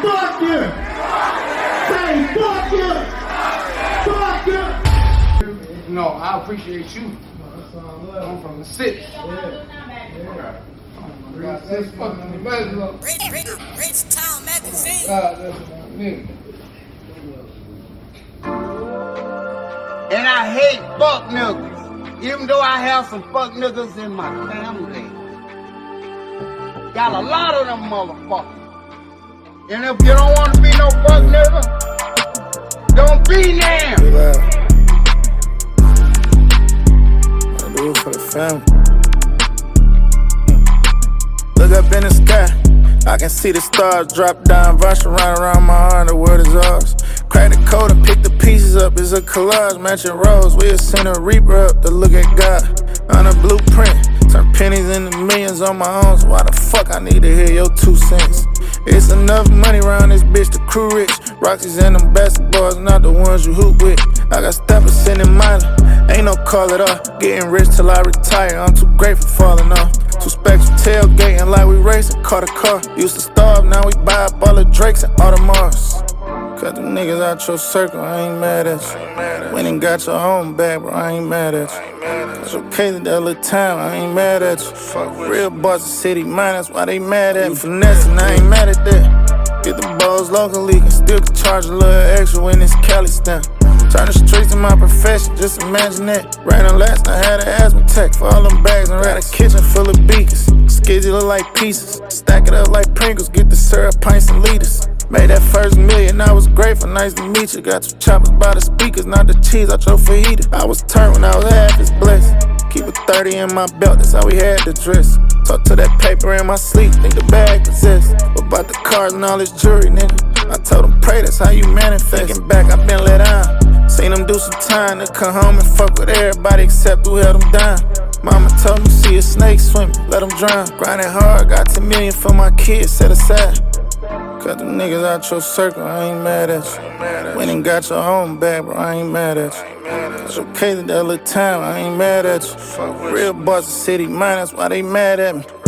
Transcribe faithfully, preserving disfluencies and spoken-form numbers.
fuck you! Say fuck you! Fuck you! No, I appreciate you. I'm from the city. Yeah. This fucking best. Rich, rich, rich Town Magazine. God, that's my nigga. And I hate fuck niggas, even though I have some fuck niggas in my family. Got a lot of them motherfuckers. And if you don't want to be no fuck nigga, don't be them. I do it for the family. Look up in the sky, I can see the stars drop down, rush around around my heart, the world is ours. Crack the code and pick the pieces up, it's a collage, matching rows. We'll send a reaper up to look at God on a blueprint. Turn pennies into millions on my own, so why the fuck I need to hear your two cents? It's enough money around this bitch, the crew rich. Roxy's and them basketballs, not the ones you hoop with. I got steppers sending mine, ain't no call it off. Getting rich till I retire, I'm too grateful falling off. Two specs tailgating like we racing, caught a car. Used to starve, now we buy up all the Drakes and Audemars. Cut them niggas out your circle, I ain't mad at you. Went and got your home back, bro, I ain't mad at you. It's okay that little time, I ain't mad at you. Real boss of city mine, that's why they mad at me. Finessing, I ain't mad at that. Get the balls locally, can still charge a little extra when it's Cali stamp. Turn the streets to my profession, just imagine that. Ran on last, I had an asthma tech for all them bags and ran a kitchen full of beakers. Skids look like pieces, stack it up like Pringles, get the syrup, pints and liters. Made that first million, I was grateful, nice to meet you. Got two choppers by the speakers, not the cheese out your fajita. I was turned when I was half as blessed. Keep a thirty in my belt, that's how we had to dress. Talk to that paper in my sleep, think the bag possessed. What about the cars and all this jewelry, nigga? I told them pray, that's how you manifest. Thinking back, I been let on. Seen them do some time to come home and fuck with everybody except who held them down. Mama told me see a snake swimming, let them drown. Grinding hard, got ten million for my kids, set aside. Cut them niggas out your circle, I ain't mad at you. Went and got your home back, bro, I ain't mad at you. It's okay that little time, I ain't mad at you. Real boss of city mine, that's why they mad at me.